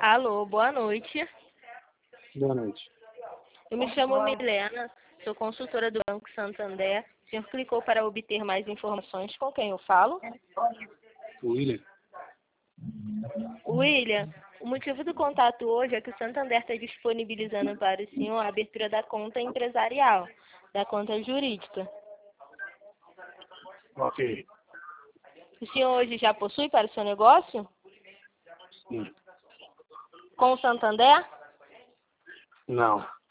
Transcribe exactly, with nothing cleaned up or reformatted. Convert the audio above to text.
Alô, boa noite. Boa noite. Eu me chamo Milena, sou consultora do Banco Santander. O senhor clicou para obter mais informações. Com quem eu falo? William. William, o motivo do contato hoje é que o Santander está disponibilizando para o senhor a abertura da conta empresarial, da conta jurídica. Ok. O senhor hoje já possui para o seu negócio? Sim. Com o Santander? Não.